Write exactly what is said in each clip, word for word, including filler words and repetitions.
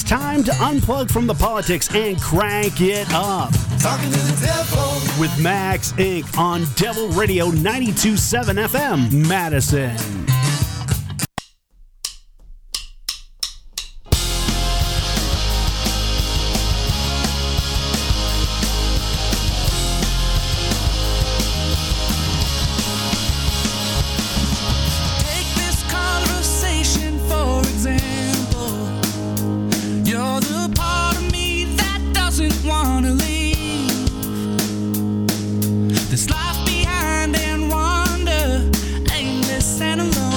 time to unplug from the politics and crank it up. Talking to the devil with Max Incorporated on Devil Radio ninety-two point seven F M, Madison. This life behind and wonder, aimless and alone.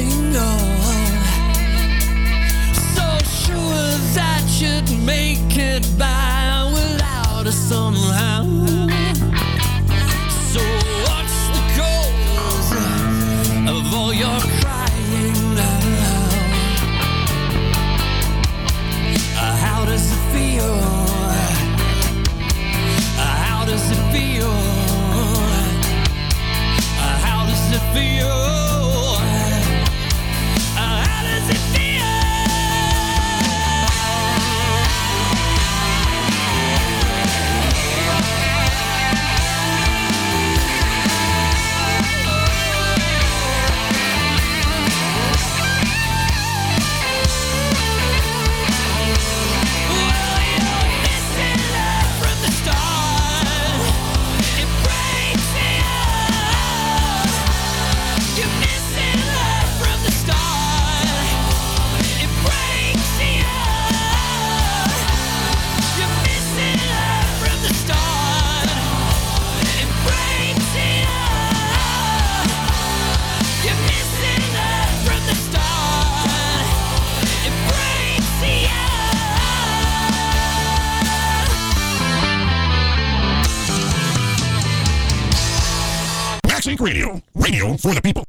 crying on. So sure that you'd make it by without us somehow. So what's the cause of all your crying now? How does it feel? How does it feel? How does it feel? How does it feel? Radio, radio for the people.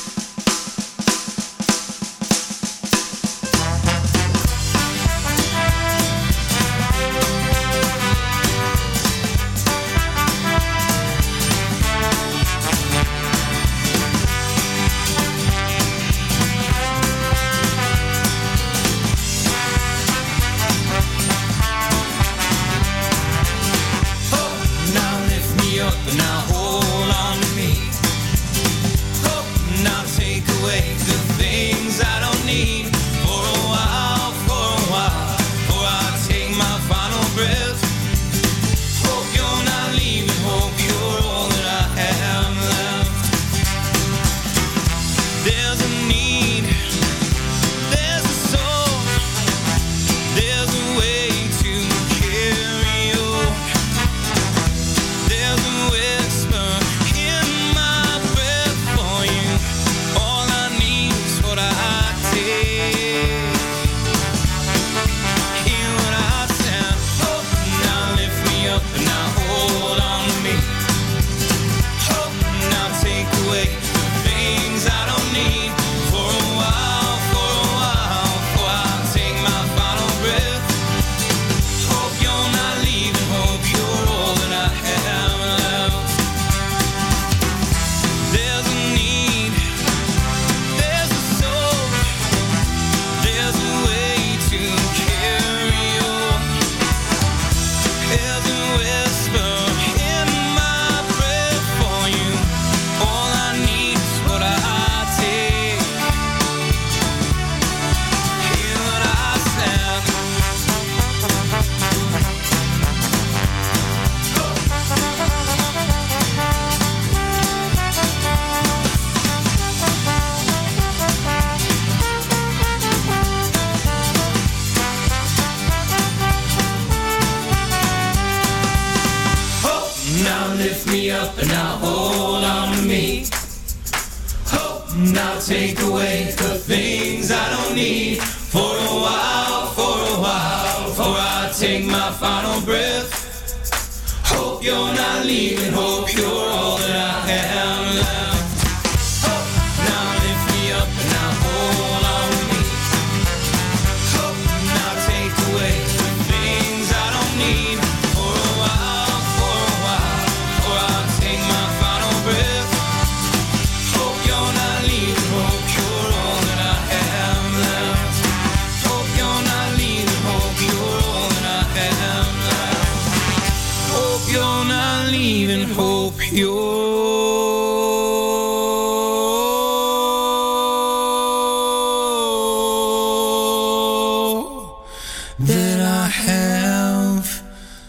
Oh, now lift me up and now hold on to me. Now take away the things I don't need for a while, for a while, before I take my final breath. Hope you're not leaving, hope you're all that I have left. There's a need, there's a soul, there's a way to carry on. There's a whisper in my breath for you. All I need is what I take. Hear what I sound. Oh, now lift me up and now hold on to me. Oh, now take away the things I don't need for a while, for a while, before I take my final breath. Hope you're not leaving, hope you're all that I have left. There's a need, there's a soul, there's a way to carry on. There's a whisper in my breath for you. All I need is what I take. Hear what I sound. Oh, now lift me up and now hold on to me. Oh, now take away the things I don't need for a while, for a while, before I take my final breath. Hope you're not leaving, hope you're all that I have left. Oh, now lift me up and now hold on to me. Oh, now take away the things I don't need for a while, for a while, before I take my final breath. Hope you're not leaving, hope you're all that I have left. Hope you're not leaving, hope you're all that I have left. Hope you're not leaving, hope you're that I have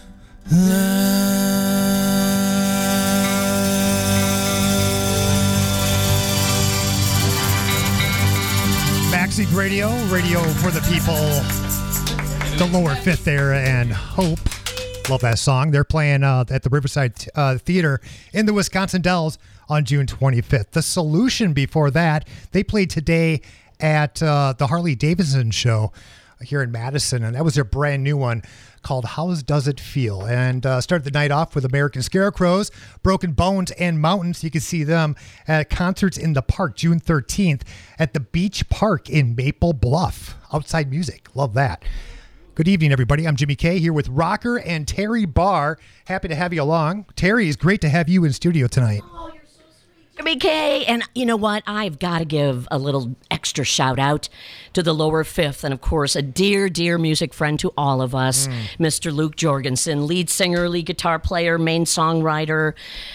Backseat Radio, radio for the people. The Lower Fifth there, and Hope. Love that song. They're playing uh, at the Riverside uh, Theater in the Wisconsin Dells on June twenty-fifth. The Solution before that, they played today at uh, the Harley Davidson show here in Madison, and that was their brand new one called How Does It Feel? And uh, started the night off with American Scarecrows, Broken Bones, and Mountains. You can see them at Concerts in the Park, June thirteenth at the Beach Park in Maple Bluff. Outside music. Love that. Good evening, everybody. I'm Jimmy K here with Rocker and Terry Barr. Happy to have you along. Terry, it's great to have you in studio tonight. Oh, you're so sweet, Jimmy K. And you know what? I've got to give a little extra shout out to the Lower Fifth, and of course, a dear, dear music friend to all of us, mm. Mister Luke Jorgensen, lead singer, lead guitar player, main songwriter.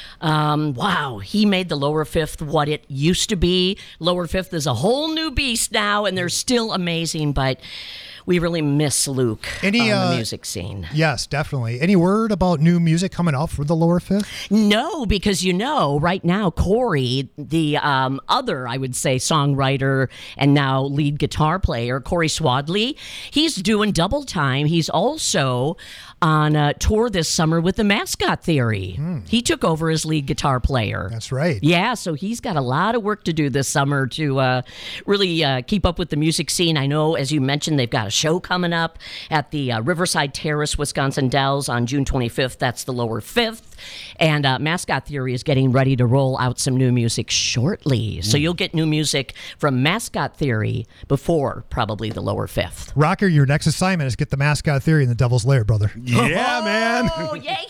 Um, wow, he made the Lower Fifth what it used to be. Lower Fifth is a whole new beast now, and they're still amazing, but we really miss Luke Any, on uh, the music scene. Yes, definitely. Any word about new music coming out for the Lower Fifth? No, because you know, right now, Corey, the um, other, I would say, songwriter and now lead guitar player, Corey Swadley, he's doing double time. He's also on a tour this summer with the Mascot Theory. Hmm. He took over as lead guitar player. That's right. Yeah, so he's got a lot of work to do this summer to uh, really uh, keep up with the music scene. I know, as you mentioned, they've got a show coming up at the uh, Riverside Terrace, Wisconsin Dells on June twenty-fifth. That's the Lower Fifth. And uh, Mascot Theory is getting ready to roll out some new music shortly. Mm. So you'll get new music from Mascot Theory before probably the Lower Fifth. Rocker, your next assignment is get the Mascot Theory in the Devil's Lair, brother. Yeah, man. Oh,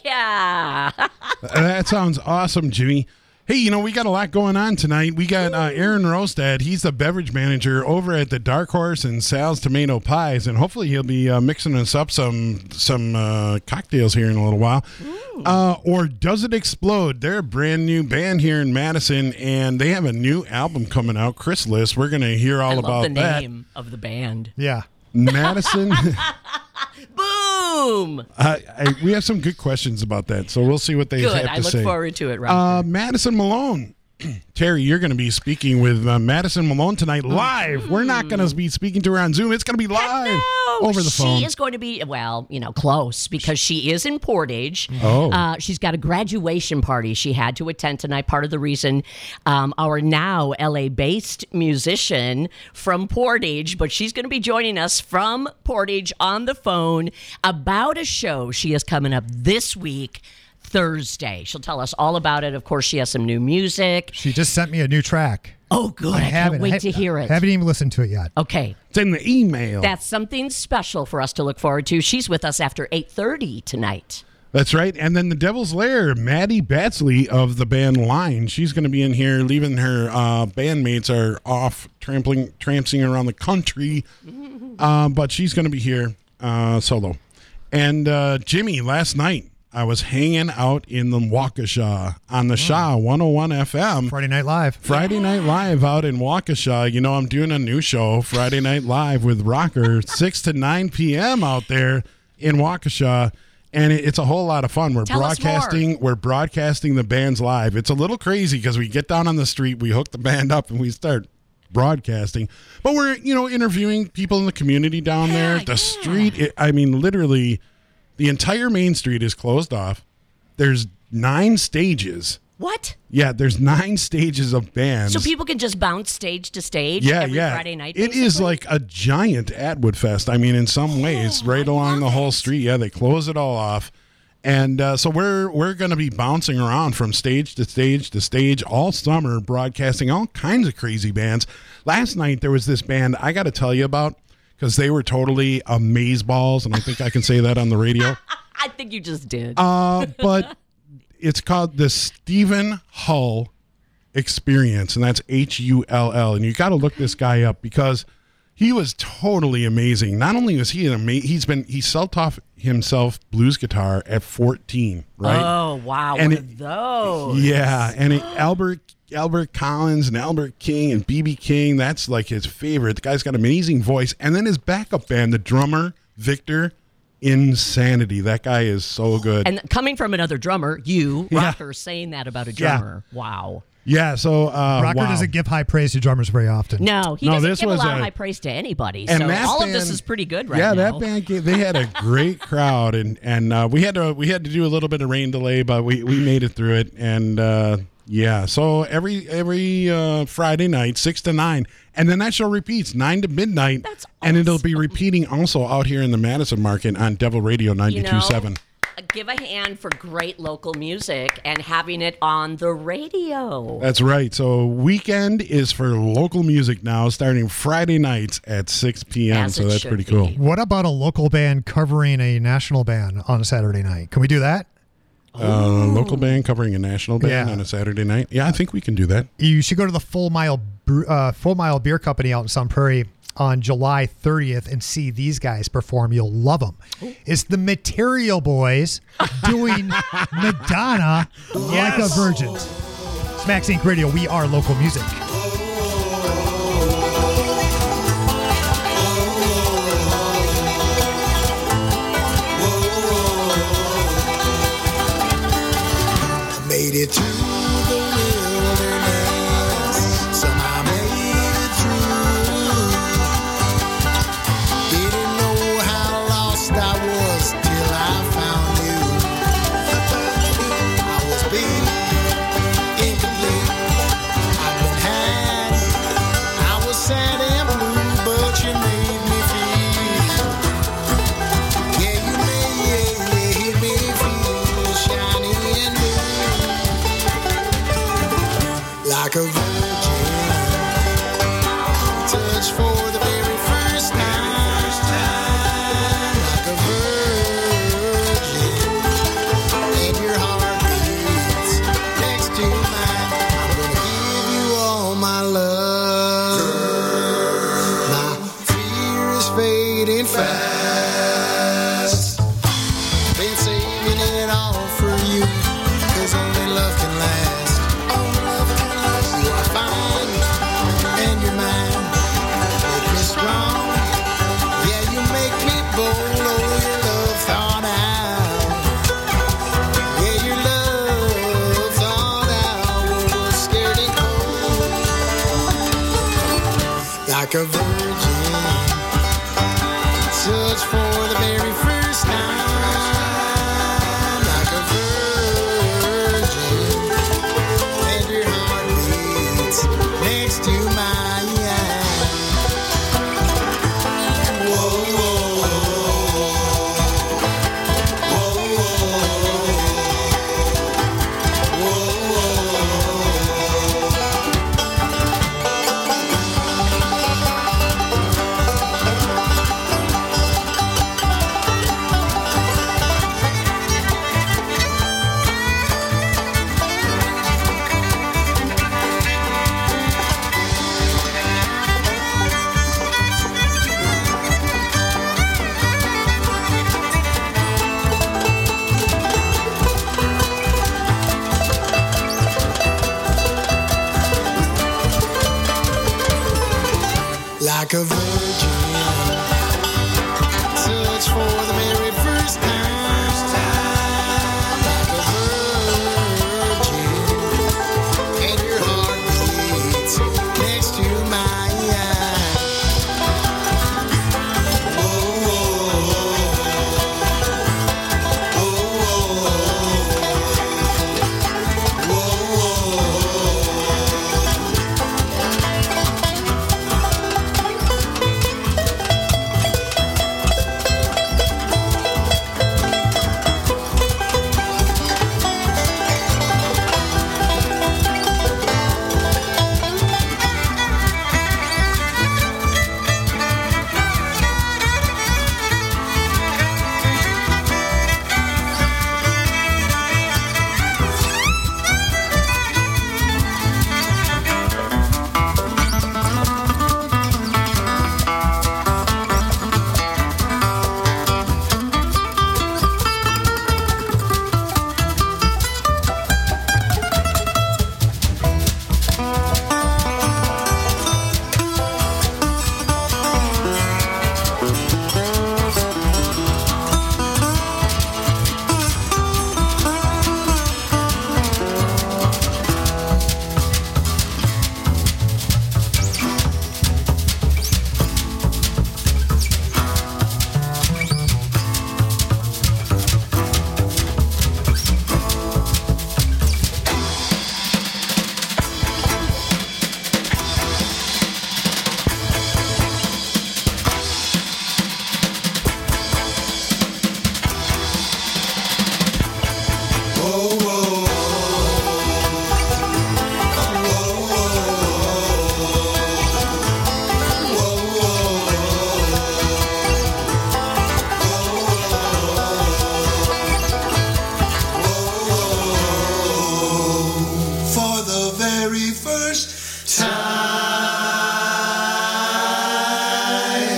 yeah. That sounds awesome, Jimmy. Hey, you know, we got a lot going on tonight. We got uh, Aaron Rostad. He's the beverage manager over at the Dark Horse and Sal's Tomato Pies, and hopefully he'll be uh, mixing us up some some uh, cocktails here in a little while. Uh, or Does It Explode? They're a brand new band here in Madison, and they have a new album coming out, Chrysalis. We're going to hear all I about love the that. name of the band. Yeah. Madison. Boom! Uh, I, we have some good questions about that, so we'll see what they Good. have to I look say. forward to it, Roger. Uh, Madison Malone. Terry, you're going to be speaking with uh, Madison Malone tonight live. Mm-hmm. We're not going to be speaking to her on Zoom. It's going to be live no. over the she phone. She is going to be, well, you know, close because she is in Portage. Oh. Uh, she's got a graduation party she had to attend tonight. Part of the reason um, our now L A-based musician from Portage, but she's going to be joining us from Portage on the phone about a show she is coming up this week, Thursday. She'll tell us all about it. Of course, she has some new music. She just sent me a new track. Oh, good. I, I haven't can't wait I, to hear it. I haven't even listened to it yet. Okay. It's in the email. That's something special for us to look forward to. She's with us after eight thirty tonight. That's right. And then the Devil's Lair, Maddie Batsley of the band Line. She's going to be in here, leaving her uh, bandmates are off trampling, trampsing around the country. uh, but she's going to be here uh, solo. And uh, Jimmy, last night, I was hanging out in the Waukesha on the oh. Shaw one oh one F M. Friday Night Live. Friday Night Live out in Waukesha. You know, I'm doing a new show, Friday Night Live with Rocker, six to nine p.m. out there in Waukesha. And it, it's a whole lot of fun. We're Tell broadcasting we're broadcasting the bands live. It's a little crazy because we get down on the street, we hook the band up, and we start broadcasting. But we're, you know, interviewing people in the community down yeah, there. The yeah. street, it, I mean, literally... The entire main street is closed off. There's nine stages. What? Yeah, there's nine stages of bands. So people can just bounce stage to stage yeah, every yeah. Friday night? It basically? is like a giant Atwood Fest. I mean, in some ways, Oh, right I along the love whole it. street. Yeah, they close it all off. And uh, so we're we're going to be bouncing around from stage to stage to stage all summer, broadcasting all kinds of crazy bands. Last night, there was this band I got to tell you about because they were totally amazeballs, and I think I can say that on the radio. I think you just did. Uh, but it's called the Stephen Hull Experience, and that's H U L L. And you got to look this guy up because he was totally amazing. Not only was he an amazing, he's been he self-taught himself blues guitar at fourteen, right? Oh wow, and one it, of those. Yeah, and it, Albert Albert Collins and Albert King and B B King, that's like his favorite. The guy's got an amazing voice, and then his backup band, the drummer Victor. Insanity. That guy is so good. And coming from another drummer, you, Yeah. Rocker, saying that about a Yeah. drummer. Wow. Yeah, so uh, Rocker wow. doesn't give high praise to drummers very often. No, he No, doesn't this give a was lot of a- high praise to anybody. And So that all band- of this is pretty good right yeah, now. that band gave, they had a great crowd, and and uh, we had to we had to do a little bit of rain delay, but we, we made it through it, and uh, Yeah, so every every uh, Friday night, six to nine, and then that show repeats nine to midnight, That's and it'll be awesome. repeating also out here in the Madison market on Devil Radio ninety two seven. You know, give a hand for great local music and having it on the radio. That's right. So weekend is for local music now, starting Friday nights at six p.m. As So it that's should pretty cool. be. What about a local band covering a national band on a Saturday night? Can we do that? Uh, local band covering a national band Yeah. on a Saturday night. Yeah, I think we can do that. You should go to the Full Mile Bre- uh, Full Mile Beer Company out in Sun Prairie on July thirtieth and see these guys perform. You'll love them. It's the Material Boys doing Madonna like a virgin. Smacks Inc Radio. We are local music. Made it to the wilderness, somehow made it through. Didn't know how lost I was till I found you. I was big, incomplete, I've been had. I was sad and blue, but you made me feel. Yeah, you made, made me feel shiny and new. Like a virgin, touch for the very first time. Like a virgin, and your heart beats next to mine. I'm gonna give you all my love. My fear is fading fast. Been saving it all for you, 'cause only love can last. You are fine, and you're mine. Make me strong, yeah, you make me bold. Oh, your love thought out, yeah, your love thought out. Was scared and cold, like a virgin, touch for the very first time, like a virgin. And your heart beats next to mine. Whoa, whoa, whoa, whoa, like a virgin, touch for the very first time, like a virgin, and your heart beats next to mine. Whoa, whoa, whoa, whoa, whoa.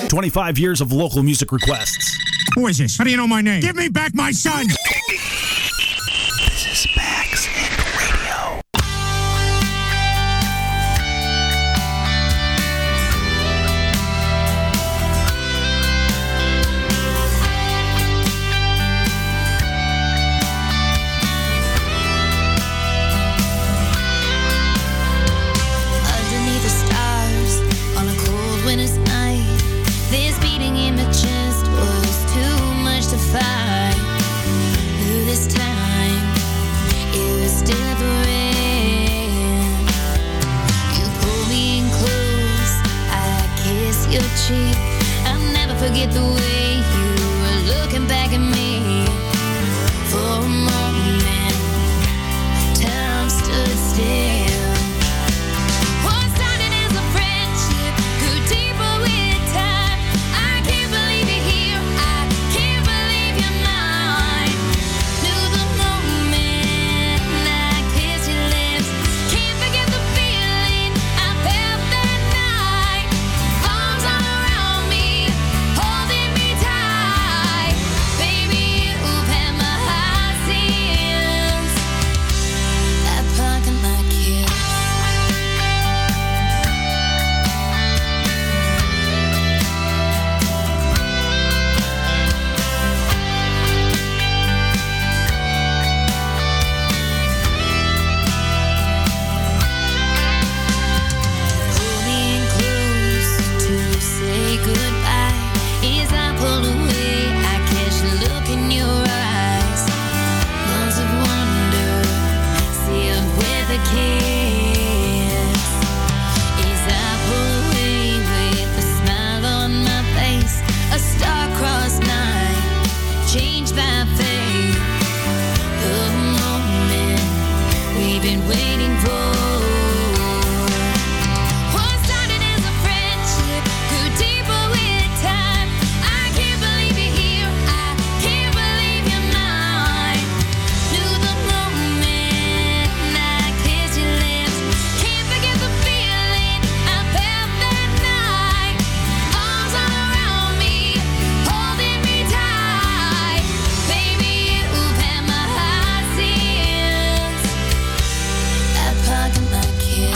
twenty-five years of local music requests. Who is this? How do you know my name? Give me back my son! This is Max Inc Radio. Underneath the stars on a cold winter's night, this beating in my chest was too much to fight. Through this time, it was different. You pull me in close, I kiss your cheek. I'll never forget the way you were looking back at me. For a moment, time stood still. What started as a friendship grew deeper with time. I can't believe you're here. I can't believe you're mine. Knew the moment I kissed your lips. Can't forget the feeling I felt that night. Arms all around me, holding me tight. Baby, you've had my heart since that parking lot kiss. Pull me in close to say goodbye. As I pulled away, I catch the look in your eyes. Months of wonder sealed with a kiss. As I pull away with a smile on my face, a star-crossed night changed my fate. The moment we've been waiting for. What started as a friendship grew deeper with time. I can't believe you're here. I can't believe you're mine. Knew the moment I kissed your lips. Can't forget the feeling I felt that night. Arms all around me, holding me tight. Baby, you've had my heart since that parking lot kiss.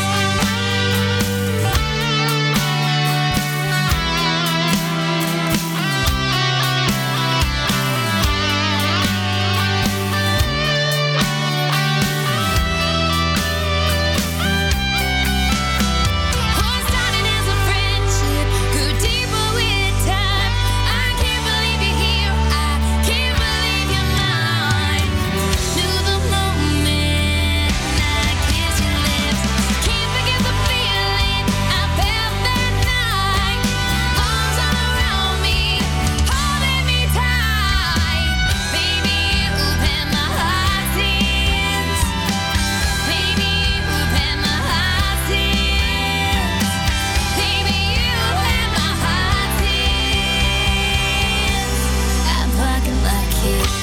What started as a friendship grew deeper with time. I can't believe you're here. I can't believe you're mine. Knew the moment I kissed your lips. Can't forget the feeling I felt that night. Arms all around me, holding me tight. Baby, you've had my heart since. Baby, you've had my heart since. Baby, you've had my heart since that parking lot kiss.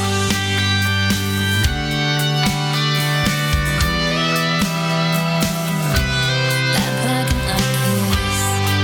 That parking lot kiss.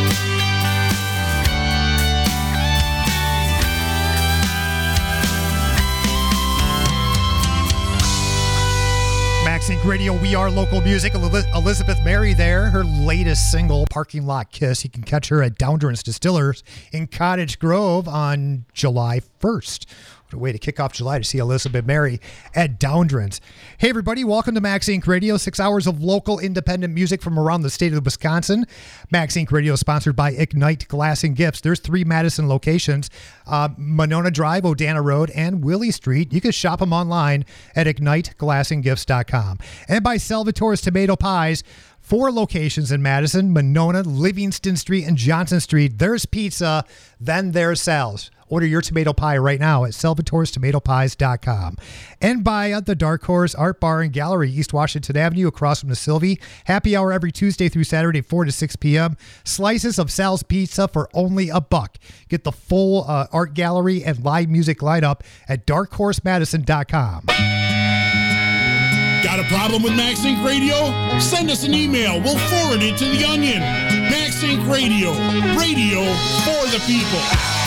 Max Inc Radio, we are local music. Eli- Elizabeth Mary there, her latest single, Parking Lot Kiss. You can catch her at Downdurance Distillers in Cottage Grove on July first. What a way to kick off July to see Elizabeth Mary at Downdurance. Hey, everybody, welcome to Max Inc Radio, six hours of local independent music from around the state of Wisconsin. Max Inc Radio is sponsored by Ignite Glass and Gifts. There's three Madison locations, uh, Monona Drive, Odana Road, and Willie Street. You can shop them online at ignite glass and gifts dot com. And by Salvatore's Tomato Pies. Four locations in Madison, Monona, Livingston Street, and Johnson Street. There's pizza, then there's Sal's. Order your tomato pie right now at salvatores tomato pies dot com. And by uh, the Dark Horse Art Bar and Gallery, East Washington Avenue, across from the Sylvie. Happy hour every Tuesday through Saturday, four to six p.m. Slices of Sal's Pizza for only a buck. Get the full uh, art gallery and live music lineup at dark horse madison dot com. Got a problem with Max Inc Radio? Send us an email. We'll forward it to The Onion. Max Inc Radio. Radio for the people.